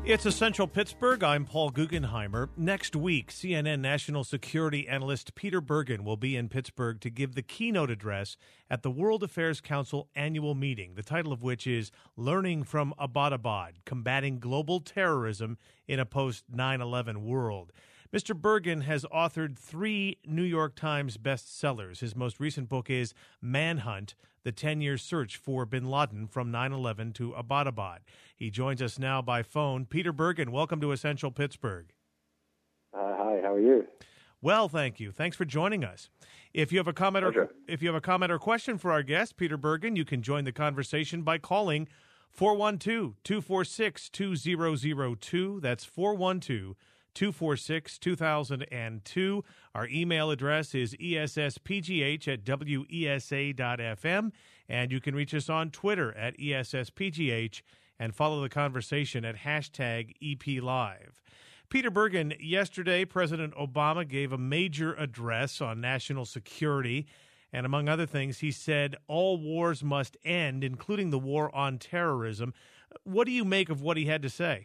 It's Essential Pittsburgh. I'm Paul Guggenheimer. Next week, CNN national security analyst Peter Bergen will be in Pittsburgh to give the keynote address at the World Affairs Council annual meeting, the title of which is Learning from Abbottabad, Combating Global Terrorism in a Post-9/11 World. Mr. Bergen has authored 3 New York Times bestsellers. His most recent book is Manhunt, the 10-year search for bin Laden from 9/11 to Abbottabad. He joins us now by phone. Peter Bergen, welcome to Essential Pittsburgh. Hi, how are you? Well, thank you. Thanks for joining us. If you have a comment or question for our guest, Peter Bergen, you can join the conversation by calling 412-246-2002. That's 412-246-2002. Our email address is esspgh@wesa.fm, and you can reach us on Twitter at esspgh and follow the conversation at #EPLive. Peter Bergen, yesterday President Obama gave a major address on national security, and among other things, he said all wars must end, including the war on terrorism. What do you make of what he had to say?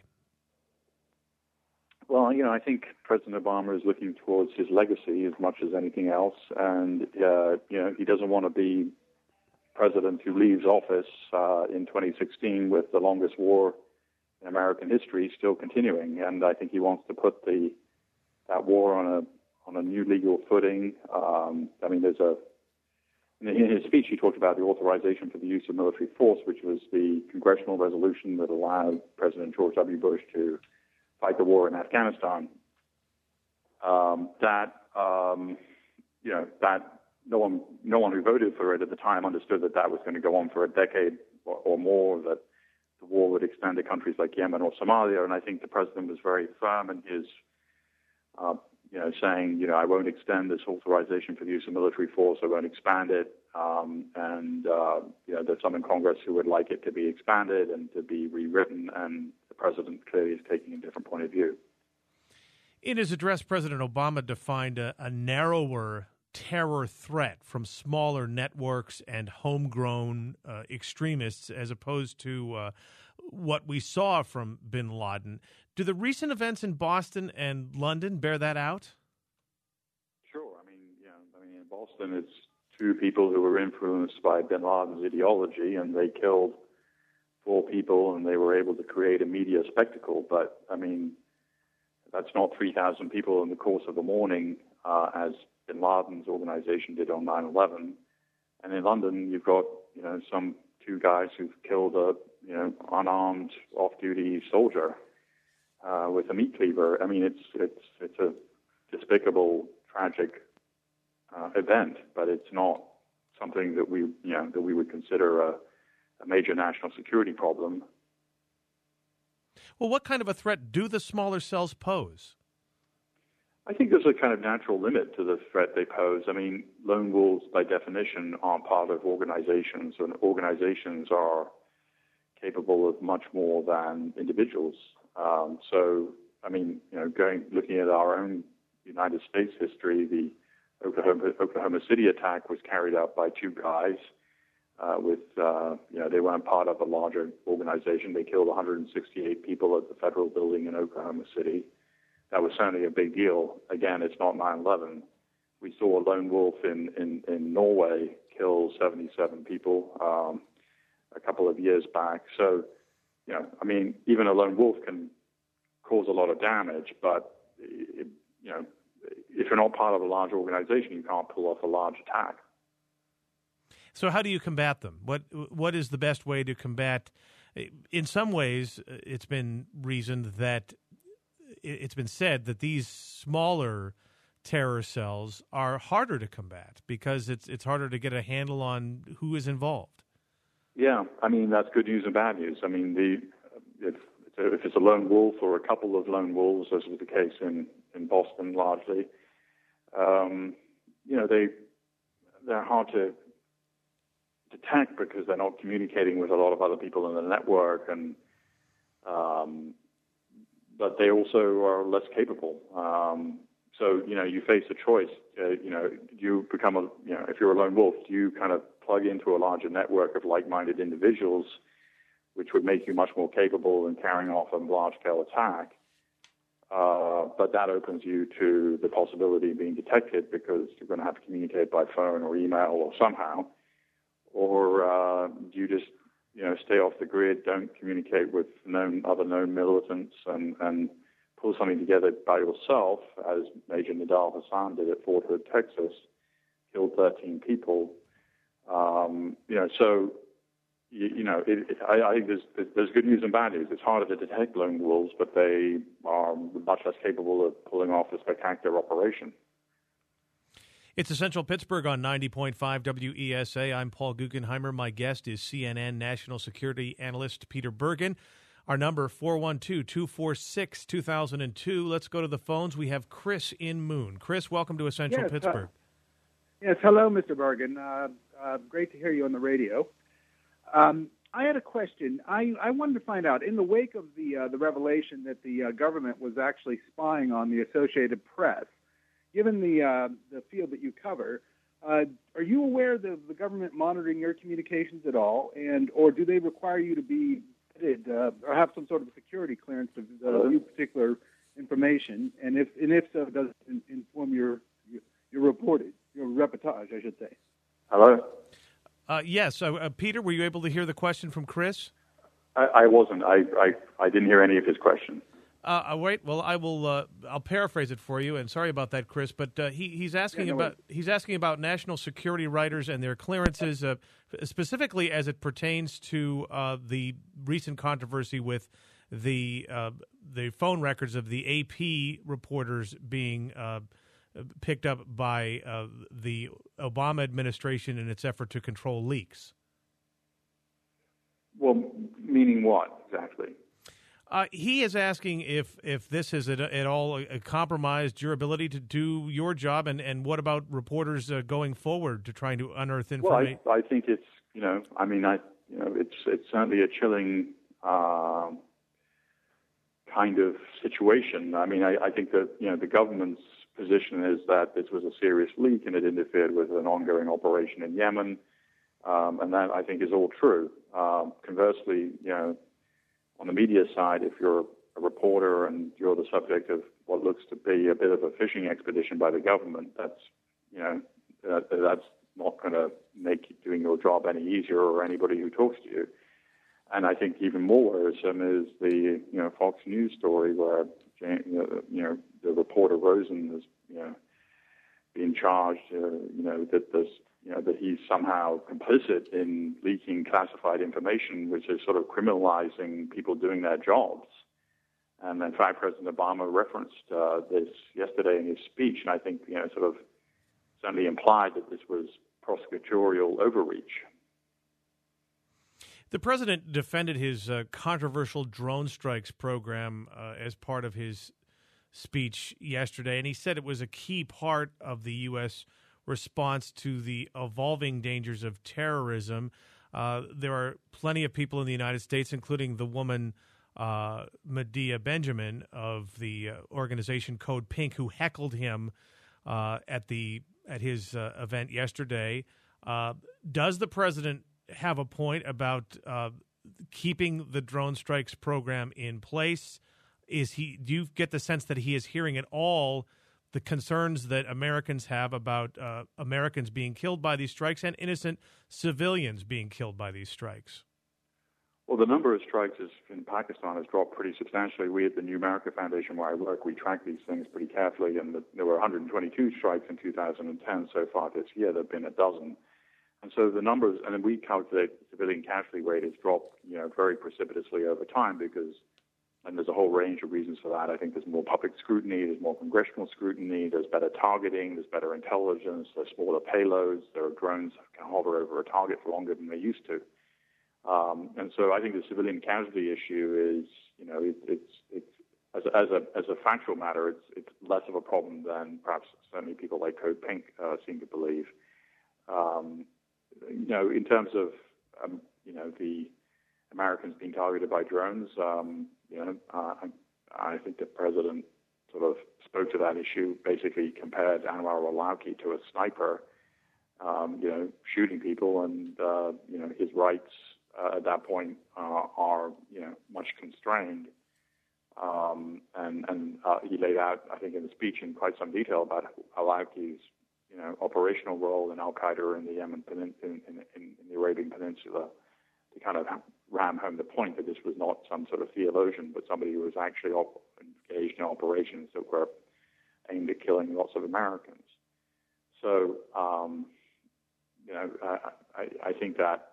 Well, I think President Obama is looking towards his legacy as much as anything else, and he doesn't want to be president who leaves office in 2016 with the longest war in American history still continuing. And I think he wants to put that war on a new legal footing. In his speech, he talked about the authorization for the use of military force, which was the congressional resolution that allowed President George W. Bush to fight the war in Afghanistan. That no one who voted for it at the time understood that was going to go on for a decade or more, that the war would extend to countries like Yemen or Somalia. And I think the president was very firm in his, saying, I won't extend this authorization for the use of military force. I won't expand it. There's some in Congress who would like it to be expanded and to be rewritten, and the president clearly is taking a different point of view. In his address, President Obama defined a narrower terror threat from smaller networks and homegrown extremists as opposed to what we saw from bin Laden. Do the recent events in Boston and London bear that out? Sure. In Boston, it's 2 people who were influenced by bin Laden's ideology, and they killed 4 people, and they were able to create a media spectacle. But, that's not 3,000 people in the course of the morning, as bin Laden's organization did on 9/11. And in London, you've got, some 2 guys who've killed a, unarmed off-duty soldier with a meat cleaver. It's a despicable, tragic event, but it's not something that we would consider a major national security problem. Well, what kind of a threat do the smaller cells pose? I think there's a kind of natural limit to the threat they pose. Lone wolves, by definition, aren't part of organizations, and organizations are capable of much more than individuals. Looking at our own United States history, the Oklahoma City attack was carried out by 2 guys. They weren't part of a larger organization. They killed 168 people at the federal building in Oklahoma City. That was certainly a big deal. Again, it's not 9/11. We saw a lone wolf in Norway kill 77 people a couple of years back. So, even a lone wolf can cause a lot of damage, but, if you're not part of a large organization, you can't pull off a large attack. So how do you combat them? What is the best way to combat? In some ways, it's been said that these smaller terror cells are harder to combat because it's harder to get a handle on who is involved. Yeah, that's good news and bad news. If it's a lone wolf or a couple of lone wolves, as was the case in Boston largely, they're hard to detect because they're not communicating with a lot of other people in the network, and but they also are less capable. So you face a choice. Do you become if you're a lone wolf, do you kind of plug into a larger network of like-minded individuals which would make you much more capable in carrying off a large-scale attack. But that opens you to the possibility of being detected because you're going to have to communicate by phone or email or somehow. Or you just stay off the grid, don't communicate with other known militants, and pull something together by yourself, as Major Nidal Hasan did at Fort Hood, Texas, killed 13 people. I think there's good news and bad news. It's harder to detect lone wolves, but they are much less capable of pulling off a spectacular operation. It's Essential Pittsburgh on 90.5 WESA. I'm Paul Guggenheimer. My guest is CNN National Security Analyst Peter Bergen. Our number, 412-246-2002. Let's go to the phones. We have Chris in Moon. Chris, welcome to Essential Pittsburgh. Yes, hello, Mr. Bergen. Great to hear you on the radio. I had a question. I wanted to find out, in the wake of the revelation that the government was actually spying on the Associated Press, given the field that you cover, are you aware of the government monitoring your communications at all, or do they require you to be vetted or have some sort of security clearance to view particular information? And if so, does it inform your reportage, I should say? Hello? Yes. Peter, were you able to hear the question from Chris? I wasn't. I didn't hear any of his question. Wait. Well, I will. I'll paraphrase it for you. And sorry about that, Chris. But he's asking about national security writers and their clearances, specifically as it pertains to the recent controversy with the phone records of the AP reporters being picked up by the Obama administration in its effort to control leaks. Well, meaning what exactly? He is asking if this has at all compromised your ability to do your job, and what about reporters going forward to trying to unearth information? Well, I think it's it's certainly a chilling kind of situation. I mean, I think that the government's position is that this was a serious leak and it interfered with an ongoing operation in Yemen, and that I think is all true. Conversely, on the media side, if you're a reporter and you're the subject of what looks to be a bit of a fishing expedition by the government, that's not going to make doing your job any easier or anybody who talks to you. And I think even more worrisome is the Fox News story where the reporter Rosen has being charged that he's somehow complicit in leaking classified information, which is sort of criminalizing people doing their jobs. And in fact, President Obama referenced this yesterday in his speech, and I think sort of certainly implied that this was prosecutorial overreach. The president defended his controversial drone strikes program as part of his speech yesterday, and he said it was a key part of the U.S. response to the evolving dangers of terrorism. There are plenty of people in the United States, including the woman Medea Benjamin of the organization Code Pink, who heckled him at his event yesterday. Does the president have a point about keeping the drone strikes program in place? Do you get the sense that he is hearing at all the concerns that Americans have about Americans being killed by these strikes and innocent civilians being killed by these strikes? Well, the number of strikes in Pakistan has dropped pretty substantially. We at the New America Foundation, where I work, we track these things pretty carefully, and there were 122 strikes in 2010 so far this year. There have been a dozen. And so the numbers, and then we calculate the civilian casualty rate has dropped, very precipitously over time and there's a whole range of reasons for that. I think there's more public scrutiny, there's more congressional scrutiny, there's better targeting, there's better intelligence, there's smaller payloads, there are drones that can hover over a target for longer than they used to. And so I think the civilian casualty issue is, it's as a factual matter, it's less of a problem than perhaps certainly people like Code Pink seem to believe. In terms of the Americans being targeted by drones, I think the president sort of spoke to that issue, basically compared Anwar al-Awlaki to a sniper, shooting people, and his rights at that point are much constrained. And he laid out, I think, in the speech in quite some detail about al-Awlaki's operational role in Al-Qaeda in the Yemen in the Arabian Peninsula, to kind of ram home the point that this was not some sort of theologian, but somebody who was actually engaged in operations that were aimed at killing lots of Americans. So, I think that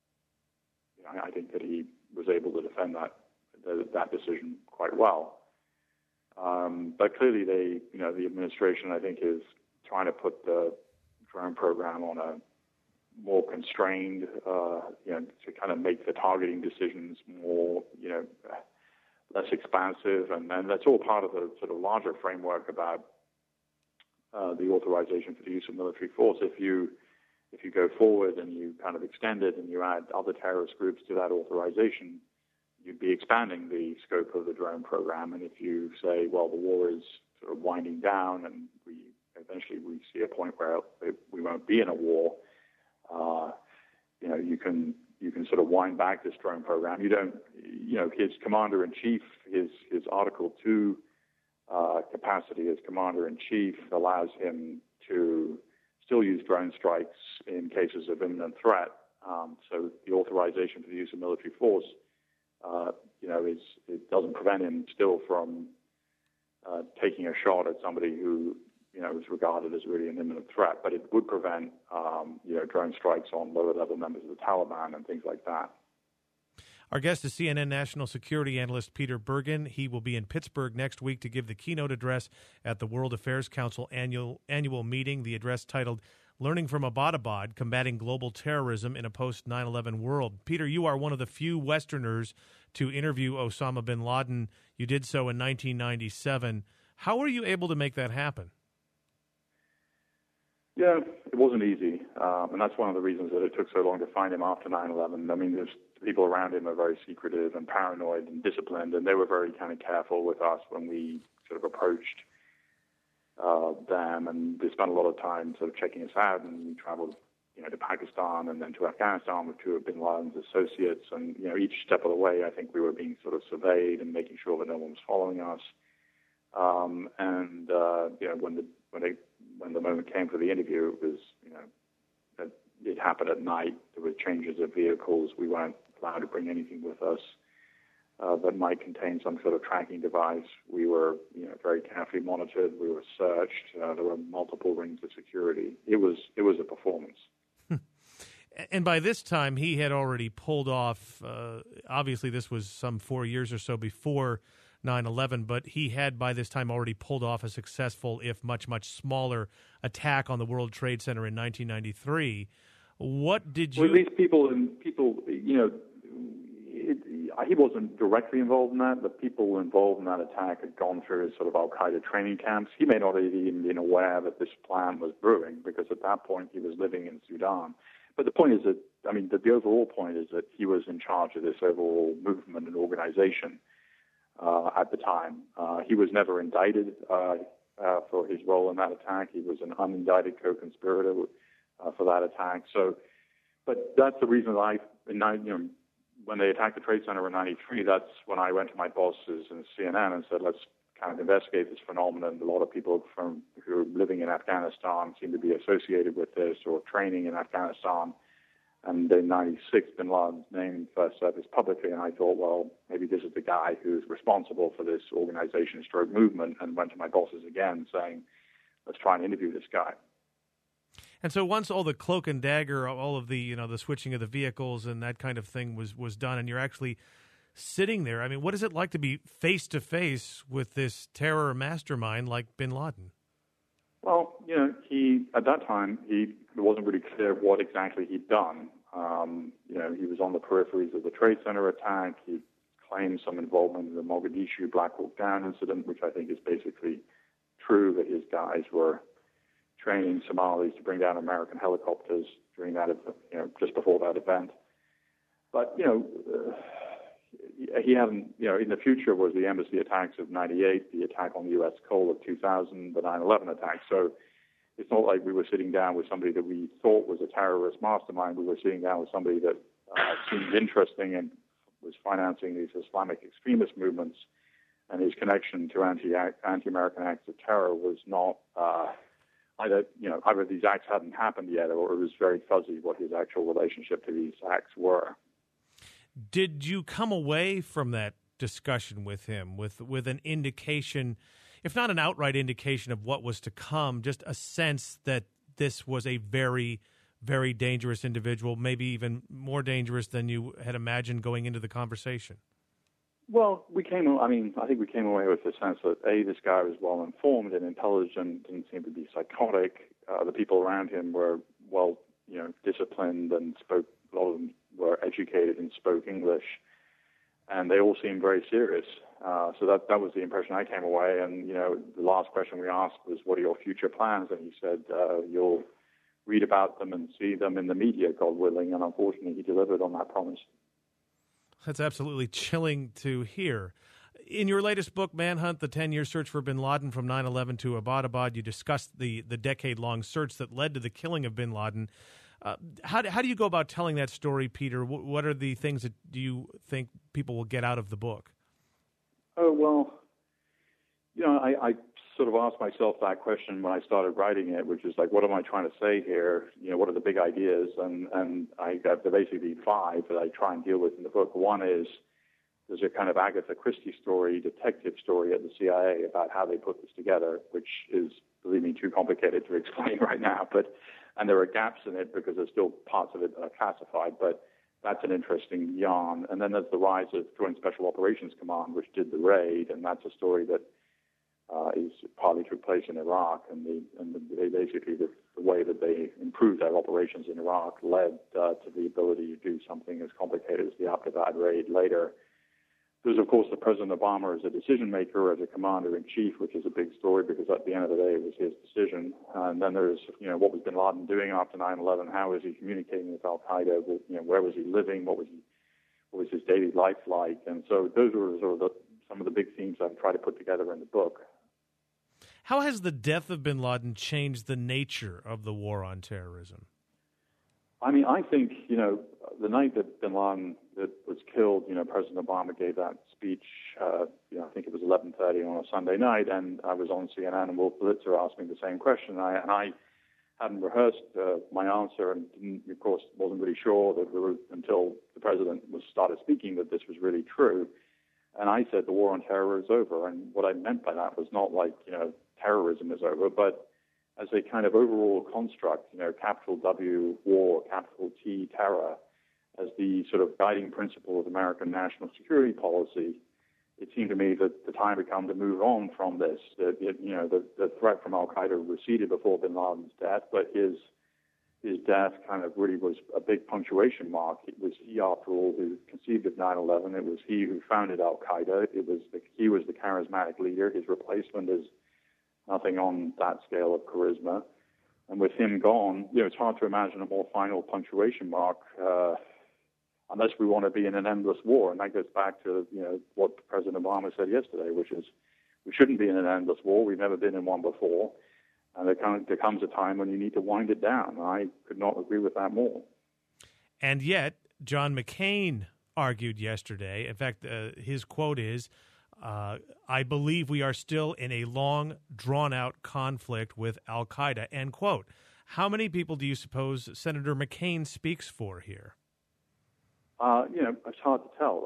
he was able to defend that decision quite well. But clearly, the administration, I think, is trying to put the drone program on a more constrained, to kind of make the targeting decisions more, less expansive, and that's all part of the sort of larger framework about the authorization for the use of military force. If you go forward and you kind of extend it and you add other terrorist groups to that authorization, you'd be expanding the scope of the drone program. And if you say, well, the war is sort of winding down and we eventually see a point where we won't be in a war, you can sort of wind back this drone program. You don't, his commander-in-chief, his Article 2 capacity as commander-in-chief allows him to still use drone strikes in cases of imminent threat. So the authorization for the use of military force, it doesn't prevent him still from taking a shot at somebody who, is regarded as really an imminent threat. But it would prevent, drone strikes on lower-level members of the Taliban and things like that. Our guest is CNN national security analyst Peter Bergen. He will be in Pittsburgh next week to give the keynote address at the World Affairs Council annual meeting. The address titled Learning from Abbottabad, Combating Global Terrorism in a Post-9/11 World. Peter, you are one of the few Westerners to interview Osama bin Laden. You did so in 1997. How were you able to make that happen? Yeah, it wasn't easy, and that's one of the reasons that it took so long to find him after 9/11. I mean, there's people around him are very secretive and paranoid and disciplined, and they were very kind of careful with us when we sort of approached them, and they spent a lot of time sort of checking us out, and we traveled, to Pakistan and then to Afghanistan with two of bin Laden's associates, and, each step of the way, I think we were being sort of surveyed and making sure that no one was following us. When the moment came for the interview, it was, it happened at night. There were changes of vehicles. We weren't allowed to bring anything with us that might contain some sort of tracking device. We were, very carefully monitored. We were searched. There were multiple rings of security. It was a performance. And by this time, he had already pulled off, obviously this was some 4 years or so before 9/11, but he had by this time already pulled off a successful, if much, much smaller attack on the World Trade Center in 1993. What did you... Well, at least he wasn't directly involved in that. The people involved in that attack had gone through his sort of al-Qaeda training camps. He may not have even been aware that this plan was brewing, because at that point he was living in Sudan. But the point is that, the overall point is that he was in charge of this overall movement and organization at the time. He was never indicted for his role in that attack. He was an unindicted co-conspirator for that attack. So, but that's the reason that when they attacked the Trade Center in 93, that's when I went to my bosses in CNN and said, let's kind of investigate this phenomenon. A lot of people who are living in Afghanistan seem to be associated with this or training in Afghanistan. And in 96, bin Laden's name first surfaced publicly, and I thought, well, maybe this is the guy who's responsible for this organization stroke movement, and went to my bosses again saying, let's try and interview this guy. And so once all the cloak and dagger, all of the, the switching of the vehicles and that kind of thing was done, and you're actually sitting there, what is it like to be face-to-face with this terror mastermind like bin Laden? Well, at that time, it wasn't really clear what exactly he'd done. He was on the peripheries of the Trade Center attack. He claimed some involvement in the Mogadishu Black Hawk Down incident, which I think is basically true, that his guys were training Somalis to bring down American helicopters during that, just before that event. But, he hadn't, in the future was the embassy attacks of 98, the attack on the U.S. Cole of 2000, the 9/11 attack. So it's not like we were sitting down with somebody that we thought was a terrorist mastermind. We were sitting down with somebody that seemed interesting and was financing these Islamic extremist movements, and his connection to anti-American acts of terror was not either these acts hadn't happened yet, or it was very fuzzy what his actual relationship to these acts were. Did you come away from that discussion with him with an indication, if not an outright indication of what was to come, just a sense that this was a very, very dangerous individual, maybe even more dangerous than you had imagined going into the conversation? Well, I think we came away with the sense that, A, this guy was well-informed and intelligent, didn't seem to be psychotic. The people around him were disciplined and a lot of them were educated and spoke English, and they all seemed very serious. So that was the impression I came away. And, the last question we asked was, what are your future plans? And he said, you'll read about them and see them in the media, God willing. And unfortunately, he delivered on that promise. That's absolutely chilling to hear. In your latest book, Manhunt, The 10-Year Search for bin Laden from 9/11 to Abbottabad, you discussed the decade-long search that led to the killing of bin Laden. How do you go about telling that story, Peter? What are the things that do you think people will get out of the book? Oh, well, I sort of asked myself that question when I started writing it, which is like, what am I trying to say here? What are the big ideas? And I got basically 5 that I try and deal with in the book. One is there's a kind of Agatha Christie story, detective story at the CIA about how they put this together, which is, believe me, too complicated to explain right now. And there are gaps in it because there's still parts of it that are classified, but that's an interesting yarn. And then there's the rise of Joint Special Operations Command, which did the raid, and that's a story that is partly took place in Iraq, and they basically the way that they improved their operations in Iraq led to the ability to do something as complicated as the Abbottabad raid later. There's, of course, the President Obama as a decision maker, as a commander-in-chief, which is a big story because at the end of the day, it was his decision. And then there's, what was bin Laden doing after 9/11? How was he communicating with Al-Qaeda? Where was he living? What was his daily life like? And so those were sort of some of the big themes I've tried to put together in the book. How has the death of bin Laden changed the nature of the war on terrorism? I think, the night that bin Laden was killed, President Obama gave that speech, I think it was 11:30 on a Sunday night, and I was on CNN, and Wolf Blitzer asked me the same question. And I hadn't rehearsed my answer and of course, wasn't really sure that until the president started speaking that this was really true. And I said the war on terror is over. And what I meant by that was not like, terrorism is over, but as a kind of overall construct, capital W, war, capital T, terror, as the sort of guiding principle of American national security policy, it seemed to me that the time had come to move on from this. The threat from Al-Qaeda receded before bin Laden's death, but his death kind of really was a big punctuation mark. It was he, after all, who conceived of 9/11. It was he who founded Al-Qaeda. He was the charismatic leader. His replacement is nothing on that scale of charisma. And with him gone, it's hard to imagine a more final punctuation mark, unless we want to be in an endless war. And that goes back to, what President Obama said yesterday, which is we shouldn't be in an endless war. We've never been in one before. And there comes a time when you need to wind it down. I could not agree with that more. And yet, John McCain argued yesterday, in fact, his quote is, I believe we are still in a long, drawn-out conflict with Al-Qaeda, end quote. How many people do you suppose Senator McCain speaks for here? It's hard to tell.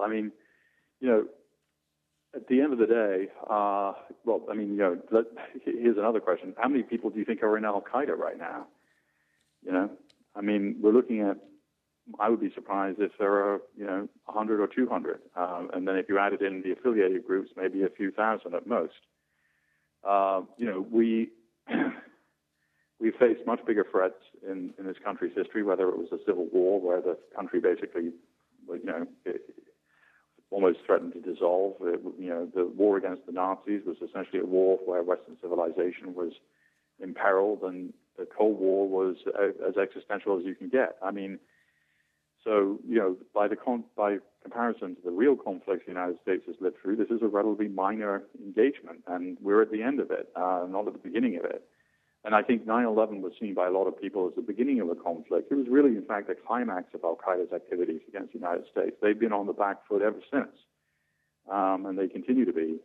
At the end of the day, here's another question. How many people do you think are in Al-Qaeda right now? We're looking at, I would be surprised if there are, 100 or 200. And then if you added in the affiliated groups, maybe a few thousand at most. We've faced much bigger threats in this country's history, whether it was a civil war where the country basically, it almost threatened to dissolve. The war against the Nazis was essentially a war where Western civilization was imperiled, and the Cold War was as existential as you can get. So, by comparison to the real conflicts the United States has lived through, this is a relatively minor engagement, and we're at the end of it, not at the beginning of it. And I think 9/11 was seen by a lot of people as the beginning of a conflict. It was really, in fact, the climax of al-Qaeda's activities against the United States. They've been on the back foot ever since, and they continue to be.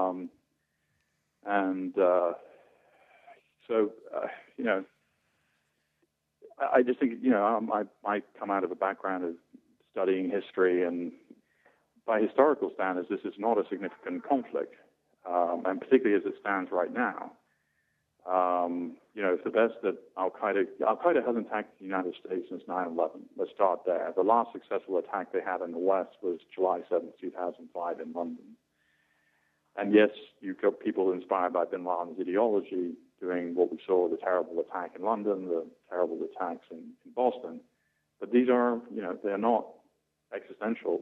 I just think, I come out of a background of studying history, and by historical standards, this is not a significant conflict, and particularly as it stands right now. It's the best that Al-Qaeda hasn't attacked the United States since 9/11. Let's start there. The last successful attack they had in the West was July 7th, 2005 in London. And yes, you've got people inspired by bin Laden's ideology doing what we saw, the terrible attack in London, the terrible attacks in Boston. But these are, they're not existential.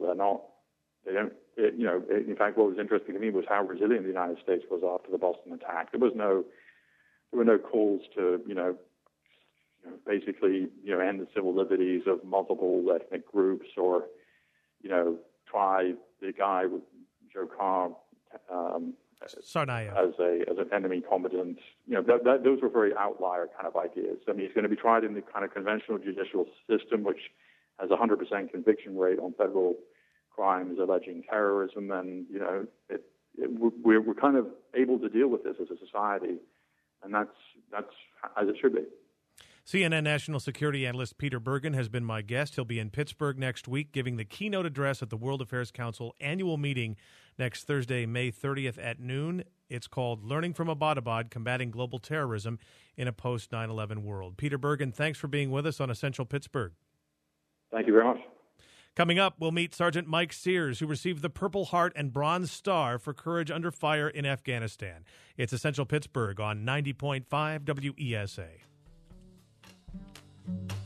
In fact, what was interesting to me was how resilient the United States was after the Boston attack. There were no calls to, basically, end the civil liberties of multiple ethnic groups, or, try the guy with Joe Carr Tsarnaev as an enemy combatant. Those were very outlier kind of ideas. I mean, he's going to be tried in the kind of conventional judicial system, which has a 100% conviction rate on federal crimes alleging terrorism, and we're kind of able to deal with this as a society, and that's as it should be. CNN national security analyst Peter Bergen has been my guest. He'll be in Pittsburgh next week giving the keynote address at the World Affairs Council annual meeting next Thursday, May 30th at noon. It's called Learning from Abbottabad, Combating Global Terrorism in a Post-9/11 World. Peter Bergen, thanks for being with us on Essential Pittsburgh. Thank you very much. Coming up, we'll meet Sergeant Mike Sears, who received the Purple Heart and Bronze Star for courage under fire in Afghanistan. It's Essential Pittsburgh on 90.5 WESA.